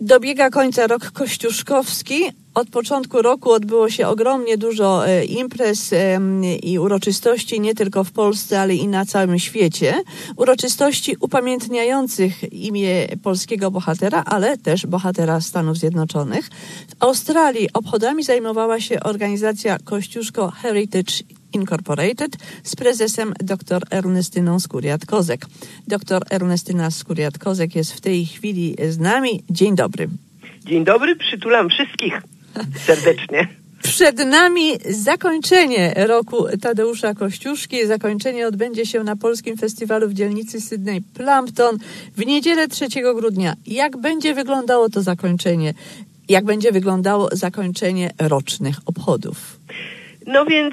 Dobiega końca rok kościuszkowski. Od początku roku odbyło się ogromnie dużo imprez i uroczystości nie tylko w Polsce, ale i na całym świecie. Uroczystości upamiętniających imię polskiego bohatera, ale też bohatera Stanów Zjednoczonych. W Australii obchodami zajmowała się organizacja Kościuszko Heritage Incorporated z prezesem dr Ernestyną Skuriat-Kozek. Dr Ernestyna Skuriat-Kozek jest w tej chwili z nami. Dzień dobry. Dzień dobry, przytulam wszystkich serdecznie. Przed nami zakończenie roku Tadeusza Kościuszki. Zakończenie odbędzie się na Polskim Festiwalu w dzielnicy Sydney Plumpton w niedzielę 3 grudnia. Jak będzie wyglądało to zakończenie? Jak będzie wyglądało zakończenie rocznych obchodów? No więc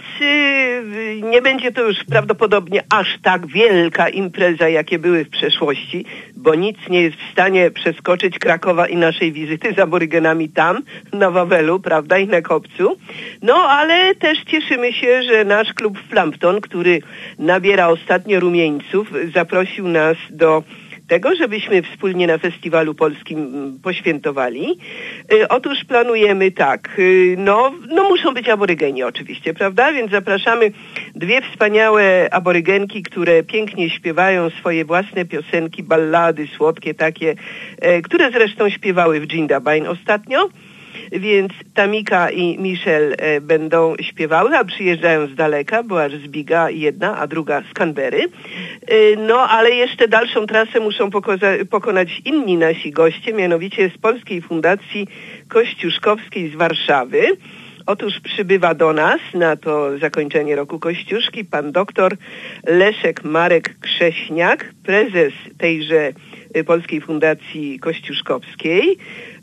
nie będzie to już prawdopodobnie aż tak wielka impreza, jakie były w przeszłości, bo nic nie jest w stanie przeskoczyć Krakowa i naszej wizyty z aborygenami tam, na Wawelu, prawda, i na Kopcu. No ale też cieszymy się, że nasz klub Plumpton, który nabiera ostatnio rumieńców, zaprosił nas do tego, żebyśmy wspólnie na Festiwalu Polskim poświętowali. Otóż planujemy tak, no muszą być aborygeni oczywiście, prawda? Więc zapraszamy dwie wspaniałe aborygenki, które pięknie śpiewają swoje własne piosenki, ballady słodkie takie, które zresztą śpiewały w Jindabyne ostatnio. Więc Tamika i Michelle będą śpiewały, a przyjeżdżają z daleka, bo aż z Biga jedna, a druga z Canberry. No ale jeszcze dalszą trasę muszą pokonać inni nasi goście, mianowicie z Polskiej Fundacji Kościuszkowskiej z Warszawy. Otóż przybywa do nas na to zakończenie roku Kościuszki pan doktor Leszek Marek Krześniak, prezes tejże Polskiej Fundacji Kościuszkowskiej.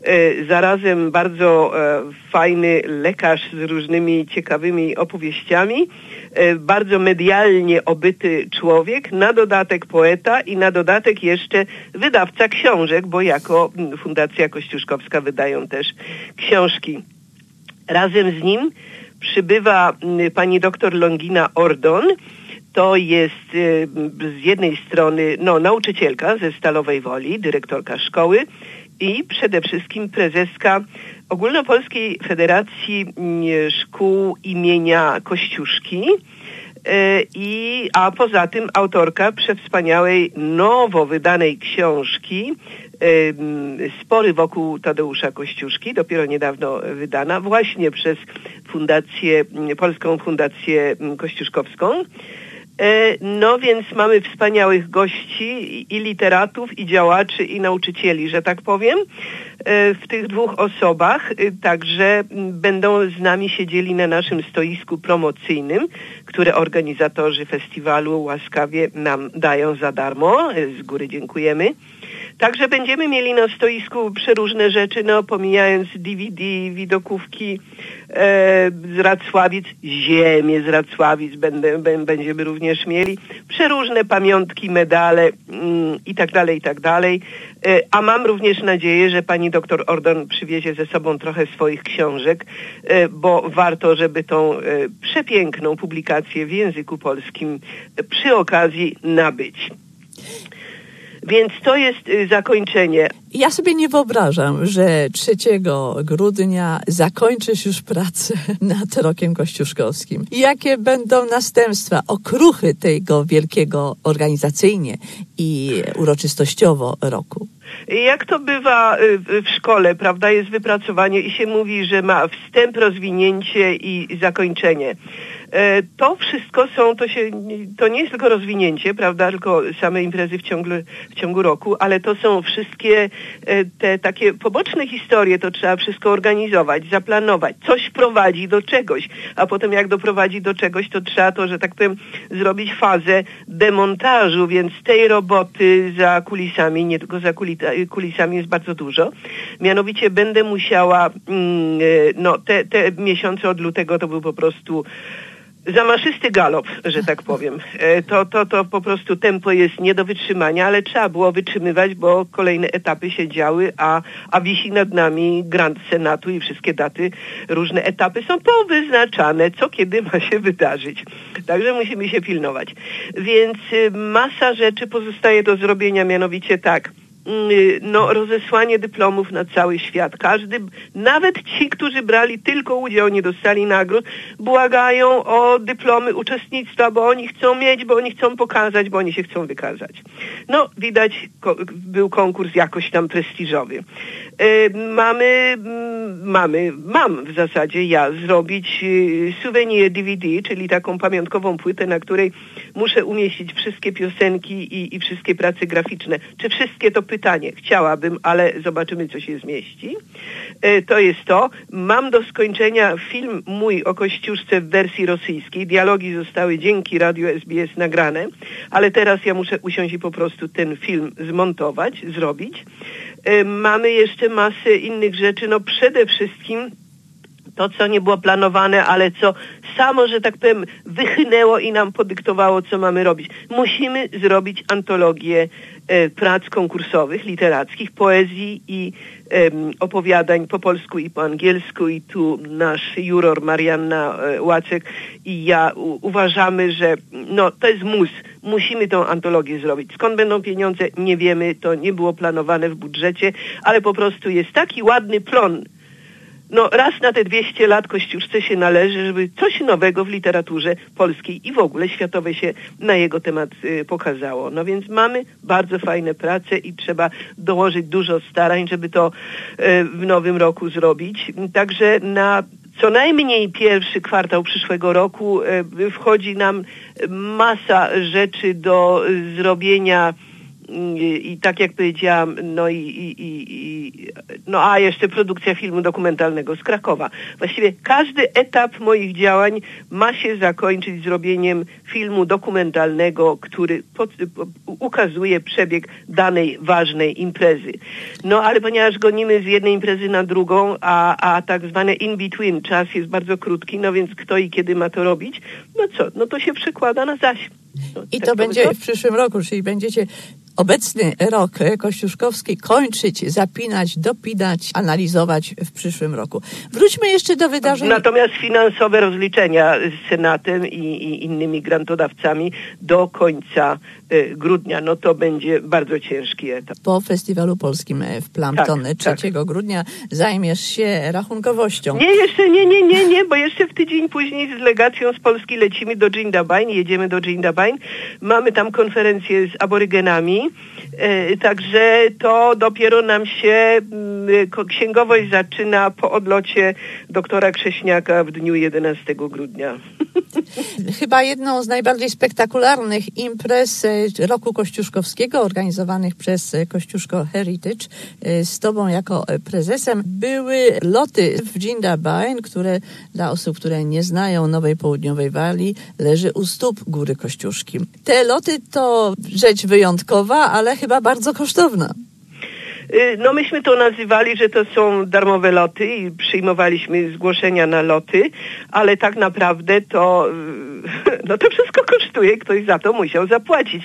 Zarazem bardzo fajny lekarz z różnymi ciekawymi opowieściami, bardzo medialnie obyty człowiek, na dodatek poeta i na dodatek jeszcze wydawca książek, bo jako Fundacja Kościuszkowska wydają też książki. Razem z nim przybywa pani doktor Longina Ordon. To jest z jednej strony nauczycielka ze Stalowej Woli, dyrektorka szkoły i przede wszystkim prezeska Ogólnopolskiej Federacji Szkół imienia Kościuszki, a poza tym autorka przewspaniałej, nowo wydanej książki Spory wokół Tadeusza Kościuszki, dopiero niedawno wydana właśnie przez Polską Fundację Kościuszkowską. No więc mamy wspaniałych gości i literatów, i działaczy, i nauczycieli, że tak powiem, w tych dwóch osobach. Także będą z nami siedzieli na naszym stoisku promocyjnym, które organizatorzy festiwalu łaskawie nam dają za darmo. Z góry dziękujemy. Także będziemy mieli na stoisku przeróżne rzeczy, pomijając DVD, widokówki z Racławic, ziemię z Racławic będziemy również mieli, przeróżne pamiątki, medale i tak dalej. A mam również nadzieję, że pani doktor Ordon przywiezie ze sobą trochę swoich książek, bo warto, żeby tą przepiękną publikację w języku polskim przy okazji nabyć. Więc to jest zakończenie. Ja sobie nie wyobrażam, że 3 grudnia zakończysz już pracę nad rokiem kościuszkowskim. Jakie będą następstwa, okruchy tego wielkiego organizacyjnie i uroczystościowo roku? Jak to bywa w szkole, prawda, jest wypracowanie i się mówi, że ma wstęp, rozwinięcie i zakończenie. To wszystko to nie jest tylko rozwinięcie, prawda, tylko same imprezy w ciągu roku, ale to są wszystkie te takie poboczne historie, to trzeba wszystko organizować, zaplanować, coś prowadzi do czegoś, a potem jak doprowadzi do czegoś, to trzeba to, że tak powiem, zrobić fazę demontażu, więc tej roboty za kulisami, nie tylko za kulisami jest bardzo dużo. Mianowicie będę musiała, te miesiące od lutego to był po prostu zamaszysty galop, że tak powiem. To po prostu tempo jest nie do wytrzymania, ale trzeba było wytrzymywać, bo kolejne etapy się działy, a wisi nad nami grant Senatu i wszystkie daty, różne etapy są powyznaczane, co kiedy ma się wydarzyć. Także musimy się pilnować. Więc masa rzeczy pozostaje do zrobienia, mianowicie tak. rozesłanie dyplomów na cały świat. Nawet ci, którzy brali tylko udział, nie dostali nagród, błagają o dyplomy uczestnictwa, bo oni chcą mieć, bo oni chcą pokazać, bo oni się chcą wykazać. Widać, był konkurs jakoś tam prestiżowy. Mam w zasadzie zrobić souvenir DVD, czyli taką pamiątkową płytę, na której muszę umieścić wszystkie piosenki i wszystkie prace graficzne. Czy wszystkie, to pytanie. Chciałabym, ale zobaczymy, co się zmieści. To jest to. Mam do skończenia film mój o Kościuszce w wersji rosyjskiej. Dialogi zostały dzięki Radiu SBS nagrane, ale teraz ja muszę usiąść i po prostu ten film zmontować, zrobić. Mamy jeszcze masę innych rzeczy. Przede wszystkim to, co nie było planowane, ale co samo, że tak powiem, wychynęło i nam podyktowało, co mamy robić. Musimy zrobić antologię prac konkursowych, literackich, poezji i opowiadań po polsku i po angielsku. I tu nasz juror Marianna Łacek i ja uważamy, że to jest musimy tą antologię zrobić. Skąd będą pieniądze? Nie wiemy, to nie było planowane w budżecie, ale po prostu jest taki ładny plon. Raz na te 200 lat Kościuszce się należy, żeby coś nowego w literaturze polskiej i w ogóle światowej się na jego temat pokazało. Więc mamy bardzo fajne prace i trzeba dołożyć dużo starań, żeby to w nowym roku zrobić. Także na co najmniej pierwszy kwartał przyszłego roku wchodzi nam masa rzeczy do zrobienia. I tak jak powiedziałam, a jeszcze produkcja filmu dokumentalnego z Krakowa. Właściwie każdy etap moich działań ma się zakończyć zrobieniem filmu dokumentalnego, który ukazuje przebieg danej ważnej imprezy. Ale ponieważ gonimy z jednej imprezy na drugą, a tak zwane in-between czas jest bardzo krótki, więc kto i kiedy ma to robić, to się przekłada na zaś. I to będzie w przyszłym roku, czyli będziecie obecny rok kościuszkowski kończyć, zapinać, dopinać, analizować w przyszłym roku. Wróćmy jeszcze do wydarzeń. Natomiast finansowe rozliczenia z Senatem i innymi grantodawcami do końca grudnia, to będzie bardzo ciężki etap. Po Festiwalu Polskim w Plampton 3 grudnia zajmiesz się rachunkowością. Nie, bo jeszcze w tydzień później z delegacją z Polski lecimy do Jindabyne, jedziemy do Jindabyne. Mamy tam konferencję z aborygenami, także to dopiero nam się księgowość zaczyna po odlocie doktora Krześniaka w dniu 11 grudnia. Chyba jedną z najbardziej spektakularnych imprez roku kościuszkowskiego organizowanych przez Kościuszko Heritage z tobą jako prezesem były loty w Jindabyne, które dla osób, które nie znają Nowej Południowej Walii, leży u stóp Góry Kościuszki. Te loty to rzecz wyjątkowa, ale chyba bardzo kosztowna. Myśmy to nazywali, że to są darmowe loty i przyjmowaliśmy zgłoszenia na loty, ale tak naprawdę to wszystko kosztuje, ktoś za to musiał zapłacić.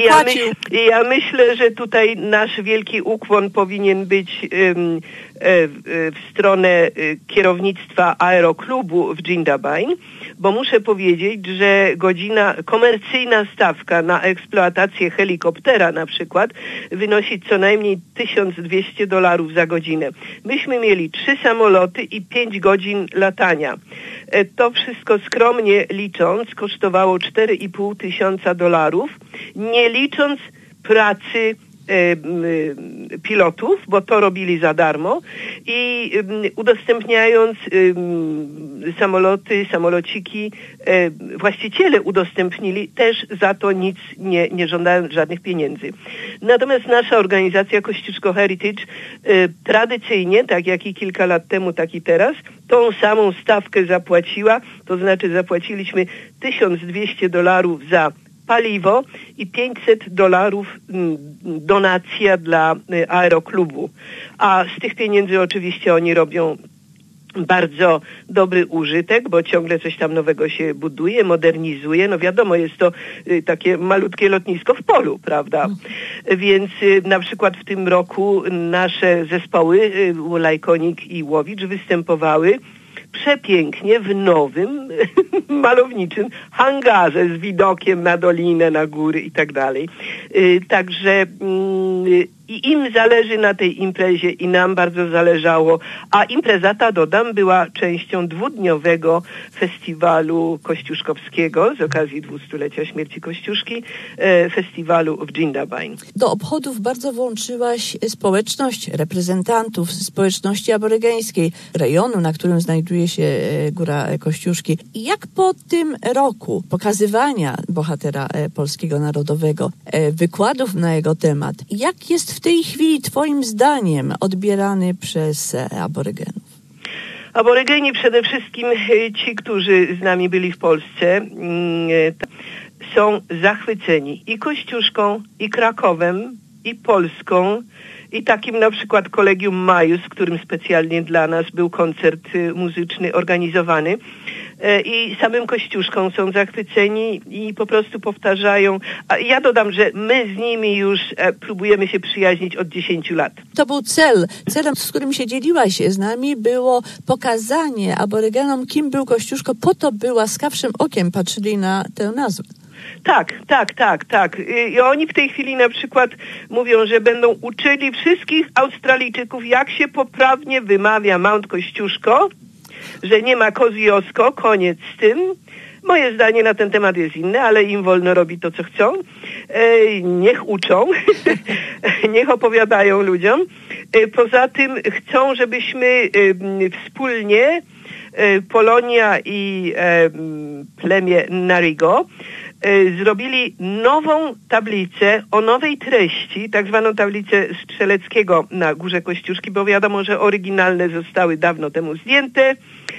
Ja myślę, że tutaj nasz wielki ukłon powinien być w stronę kierownictwa aeroklubu w Jindabyne, bo muszę powiedzieć, że komercyjna stawka na eksploatację helikoptera na przykład wynosi co najmniej $1200 za godzinę. Myśmy mieli 3 samoloty i 5 godzin latania. To wszystko skromnie licząc kosztowało $4500, nie licząc pracy pilotów, bo to robili za darmo i udostępniając samolociki, właściciele udostępnili, też za to nic nie żądając żadnych pieniędzy. Natomiast nasza organizacja Kościuszko Heritage tradycyjnie, tak jak i kilka lat temu, tak i teraz, tą samą stawkę zapłaciła, to znaczy zapłaciliśmy $1200 za paliwo i $500 donacja dla aeroklubu. A z tych pieniędzy oczywiście oni robią bardzo dobry użytek, bo ciągle coś tam nowego się buduje, modernizuje. Wiadomo, jest to takie malutkie lotnisko w polu, prawda? Więc na przykład w tym roku nasze zespoły Lajkonik i Łowicz występowały przepięknie w nowym, malowniczym hangarze z widokiem na dolinę, na góry i tak dalej. Także I im zależy na tej imprezie i nam bardzo zależało. A impreza ta, dodam, była częścią 2-dniowego festiwalu kościuszkowskiego z okazji 200-lecia śmierci Kościuszki, festiwalu w Jindabyne. Do obchodów bardzo włączyłaś społeczność reprezentantów społeczności aborygeńskiej, rejonu, na którym znajduje się Góra Kościuszki. Jak po tym roku pokazywania bohatera polskiego narodowego, wykładów na jego temat, jak jest w tej chwili twoim zdaniem odbierany przez aborygenów? Aborygeni, przede wszystkim ci, którzy z nami byli w Polsce, są zachwyceni i Kościuszką, i Krakowem, i Polską, i takim na przykład Collegium Maius, w którym specjalnie dla nas był koncert muzyczny organizowany. I samym Kościuszką są zachwyceni i po prostu powtarzają. A ja dodam, że my z nimi już próbujemy się przyjaźnić od 10 lat. To był celem, z którym się dzieliłaś z nami, było pokazanie aborygenom, kim był Kościuszko, po to by łaskawszym okiem patrzyli na tę nazwę. Tak. I oni w tej chwili na przykład mówią, że będą uczyli wszystkich Australijczyków, jak się poprawnie wymawia Mount Kościuszko, że nie ma Kosciuszko, koniec z tym. Moje zdanie na ten temat jest inne, ale im wolno robić to, co chcą. Niech uczą, niech opowiadają ludziom. Poza tym chcą, żebyśmy wspólnie, Polonia i plemię Narigo, zrobili nową tablicę o nowej treści, tak zwaną tablicę Strzeleckiego na Górze Kościuszki, bo wiadomo, że oryginalne zostały dawno temu zdjęte.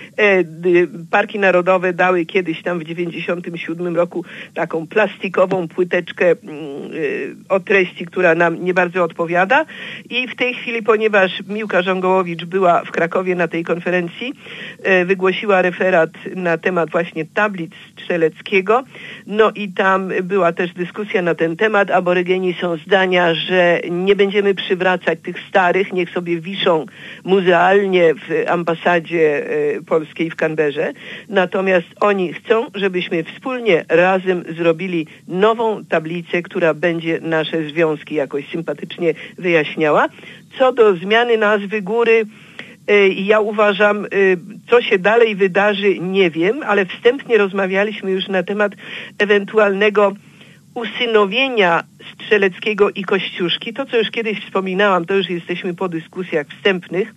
Parki Narodowe dały kiedyś tam w 1997 roku taką plastikową płyteczkę o treści, która nam nie bardzo odpowiada. I w tej chwili, ponieważ Miłka Żongołowicz była w Krakowie na tej konferencji, wygłosiła referat na temat właśnie tablic Strzeleckiego. No i tam była też dyskusja na ten temat. Aborygeni są zdania, że nie będziemy przywracać tych starych, niech sobie wiszą muzealnie w ambasadzie polskiej w Canberrze. Natomiast oni chcą, żebyśmy wspólnie razem zrobili nową tablicę, która będzie nasze związki jakoś sympatycznie wyjaśniała. Co do zmiany nazwy góry, ja uważam, co się dalej wydarzy, nie wiem, ale wstępnie rozmawialiśmy już na temat ewentualnego usynowienia Strzeleckiego i Kościuszki. To, co już kiedyś wspominałam, to już jesteśmy po dyskusjach wstępnych,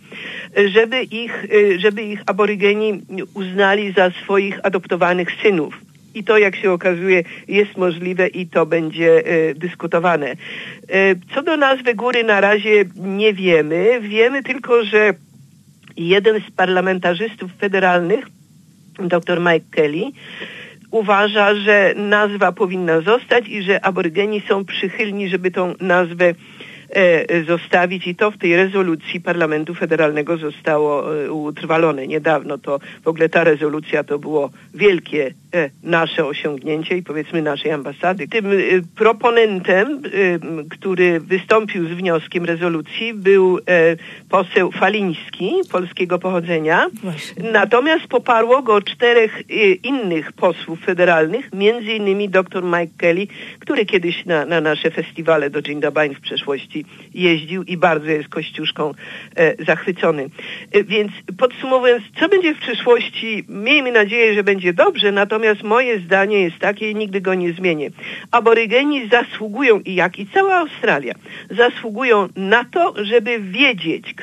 żeby ich aborygeni uznali za swoich adoptowanych synów. I to, jak się okazuje, jest możliwe i to będzie dyskutowane. Co do nazwy góry na razie nie wiemy. Wiemy tylko, że jeden z parlamentarzystów federalnych, dr Mike Kelly, uważa, że nazwa powinna zostać i że aborygeni są przychylni, żeby tą nazwę zostawić i to w tej rezolucji Parlamentu Federalnego zostało utrwalone niedawno. To w ogóle ta rezolucja to było wielkie nasze osiągnięcie i powiedzmy naszej ambasady. Tym proponentem, który wystąpił z wnioskiem rezolucji, był poseł Faliński, polskiego pochodzenia. Właśnie. Natomiast poparło go 4 innych posłów federalnych, między innymi dr Mike Kelly, który kiedyś na nasze festiwale do Jindabyne w przeszłości jeździł i bardzo jest Kościuszką zachwycony. Więc podsumowując, co będzie w przyszłości, miejmy nadzieję, że będzie dobrze, natomiast moje zdanie jest takie i nigdy go nie zmienię. Aborygeni zasługują, i cała Australia, zasługują na to, żeby wiedzieć,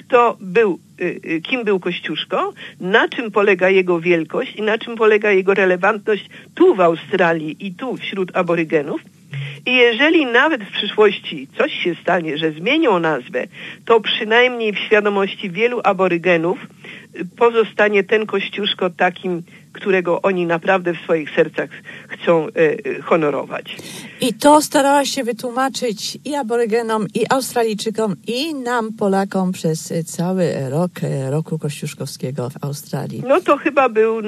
kim był Kościuszko, na czym polega jego wielkość i na czym polega jego relevantność tu w Australii i tu wśród aborygenów. I jeżeli nawet w przyszłości coś się stanie, że zmienią nazwę, to przynajmniej w świadomości wielu aborygenów pozostanie ten Kościuszko takim, którego oni naprawdę w swoich sercach chcą honorować. I to starałaś się wytłumaczyć i aborygenom, i Australijczykom, i nam, Polakom przez cały rok roku kościuszkowskiego w Australii. No to chyba był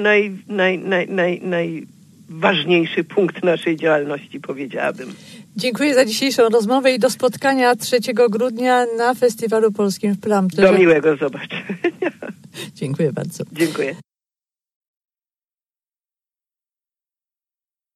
najważniejszy punkt naszej działalności, powiedziałabym. Dziękuję za dzisiejszą rozmowę i do spotkania 3 grudnia na Festiwalu Polskim w Plumtree. Do miłego zobaczenia. Dziękuję bardzo. Dziękuję.